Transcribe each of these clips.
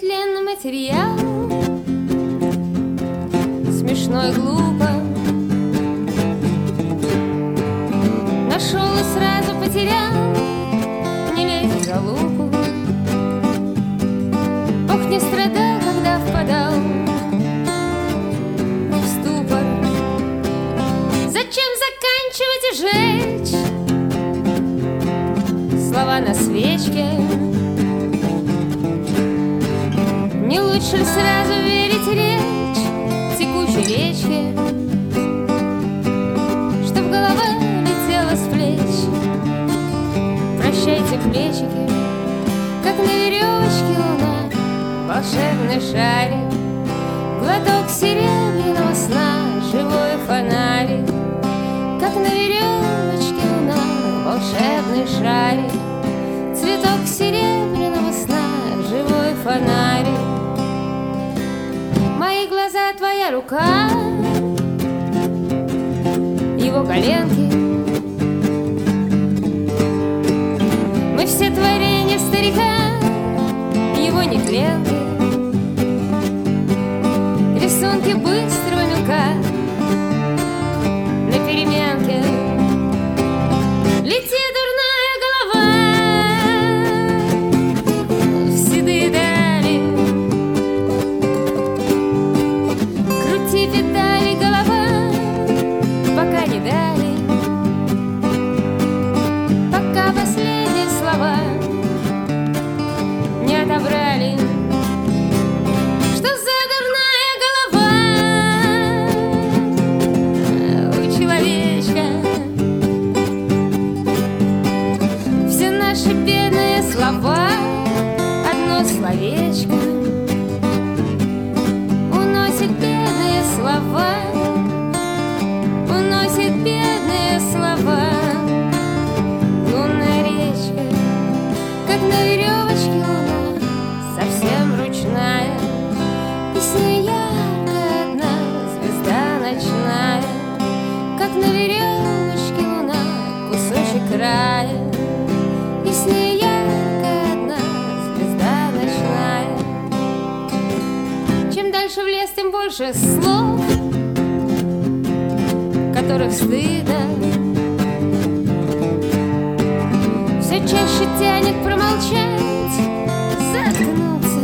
нетленный материал, смешно и глупо. Нашел и сразу потерял, не лезь за луку. Бог не страдал, когда впадал в ступор. Зачем заканчивать и жечь слова на свечке? Не лучше ли сразу верить речь текучей речки, чтоб голова летела с плеч? Прощайте, плечики, как на веревочке луна, волшебный шарик, глоток серебряного сна, живой фонарик. Как на веревочке луна, волшебный шарик, цветок серебряного сна, живой фонарик. Мои глаза, твоя рука, его коленки. Мы все творения старика, его нетленки. Рисунки быстрого мелка на переменке. Лети, дурная голова, в седые дали. Крути педали, голова, пока не дали, пока последние слова не отобрали. Что за дурная голова у человечка? Все наши бедные слова, одно словечко уносит бедные слова, уносит бедные слова. Лунная речка, как на веревочке луна, совсем ручная, и с ней яркая одна звезда ночная. Как на веревочке луна, кусочек края, и с ней яркая одна звезда ночная. Чем дальше в лес, тем больше слов, которых стыдно. Все чаще тянет промолчать, заткнуться.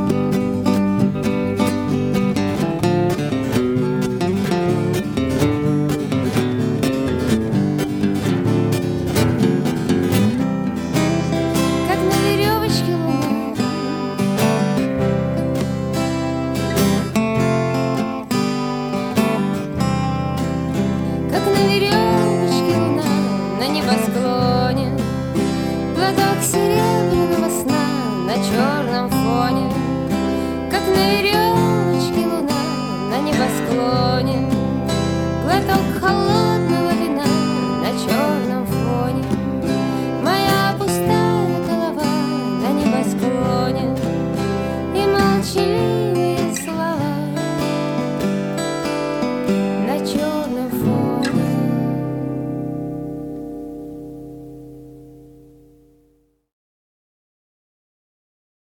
Как на веревочке луна, как на веревочке луна, на небосклоне глоток серебряного